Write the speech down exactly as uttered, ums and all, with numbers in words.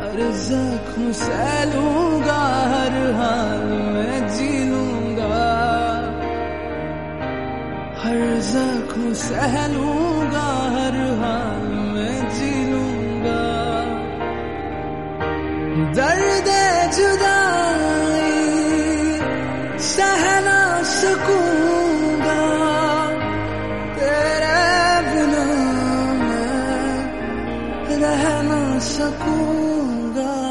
हर जख्म सह लूंगा, हर हाल में जी लूंगा, हर जख्म सह लूंगा, हर हाल में जी लूंगा। दर्द जुदाई सह ना सकूंगा, तेरे बिना मैं रह ना सकूंगा।